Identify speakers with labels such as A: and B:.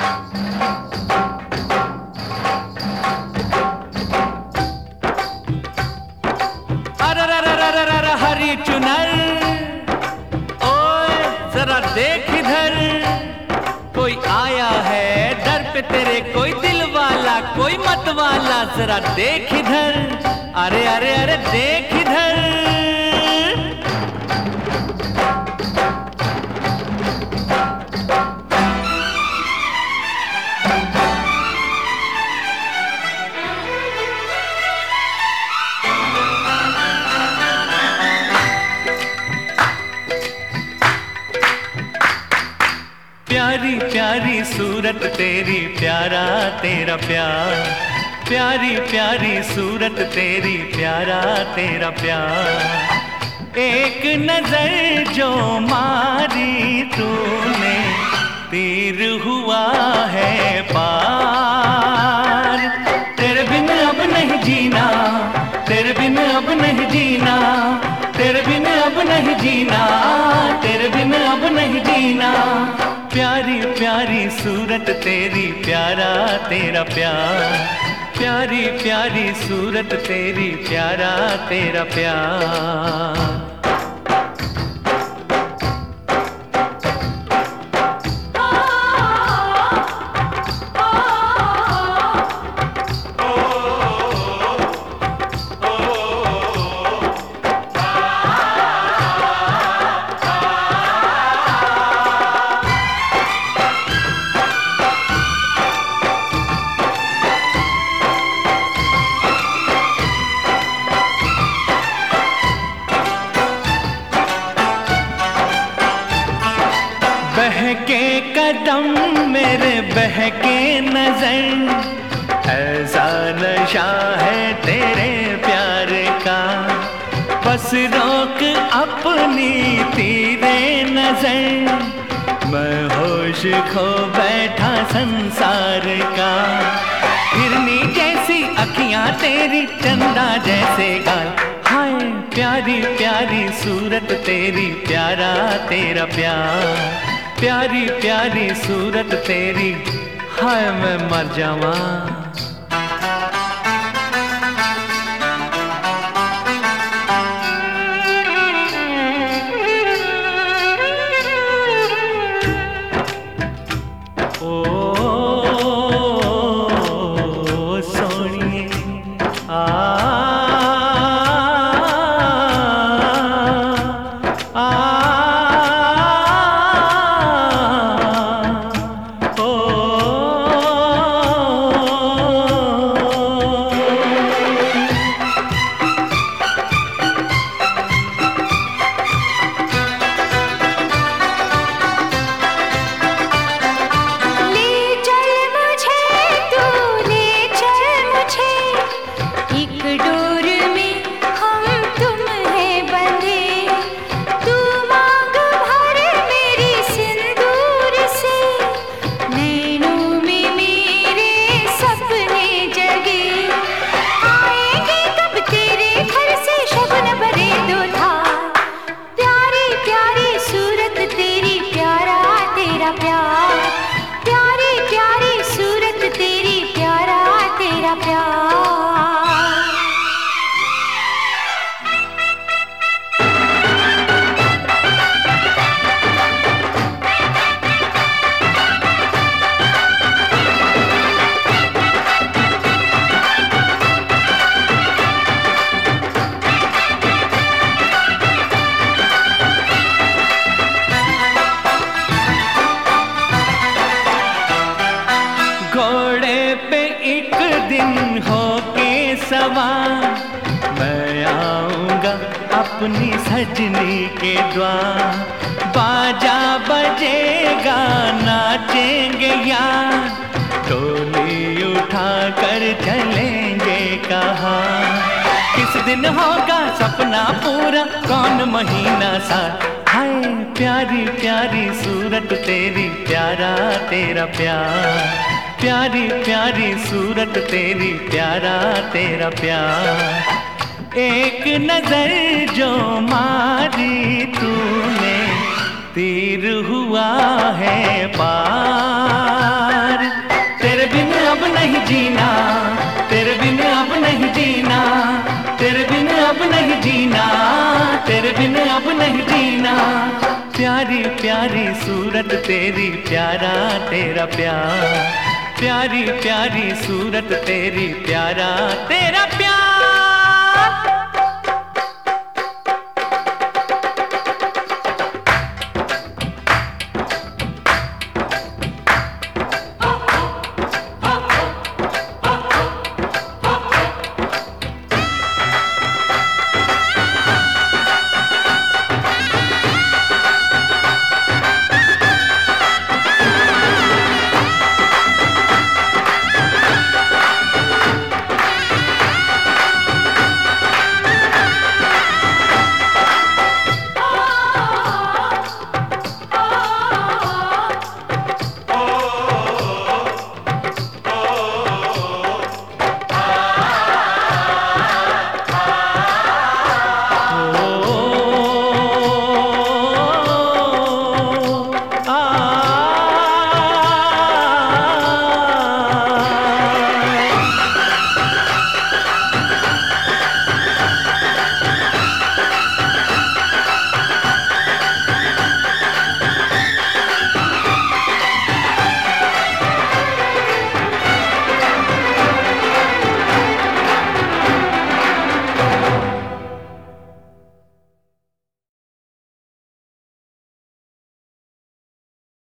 A: हरी चुनर, ओए जरा देख इधर, कोई आया है दर पे तेरे, कोई दिल वाला कोई मत वाला, जरा देख इधर, अरे अरे अरे देख इधर। प्यारी प्यारी सूरत तेरी, प्यारा तेरा प्यार, प्यारी प्यारी सूरत तेरी, प्यारा तेरा प्यार। एक नजर जो मारी तूने, तीर हुआ है पार। तेरे बिन अब नहीं जीना, तेरे बिन अब नहीं जीना, तेरे बिन अब नहीं जीना, तेरे बिन अब नहीं जीना। प्यारी प्यारी सूरत तेरी, प्यारा तेरा प्यार, प्यारी प्यारी सूरत तेरी, प्यारा तेरा प्यार। बहके कदम मेरे, बहके नजर, ऐसा नशा है तेरे प्यार का। बस रोक अपनी तेरे नजर, मैं होश खो बैठा संसार का। हिरनी जैसी अखियां तेरी, चंदा जैसे गाल, हाय प्यारी प्यारी सूरत तेरी, प्यारा तेरा प्यार। प्यारी प्यारी सूरत तेरी, हाय मैं मर जावा। ओ सोनिए प्यारी प्यारी सूरत तेरी, प्यारा तेरा प्यार। होके सवार मैं आऊंगा अपनी सजनी के द्वार। बाजा बजेगा नाचेंगे यार, डोली उठा कर चलेंगे कहाँ। किस दिन होगा सपना पूरा, कौन महीना साथ। हाय प्यारी प्यारी सूरत तेरी, प्यारा तेरा प्यार। प्यारी प्यारी सूरत तेरी, प्यारा तेरा प्यार। एक नजर जो मारी तूने, तीर हुआ है पार। प्यारी प्यारी सूरत तेरी, प्यारा तेरा प्यार, प्यारी प्यारी सूरत तेरी, प्यारा तेरा प्यार।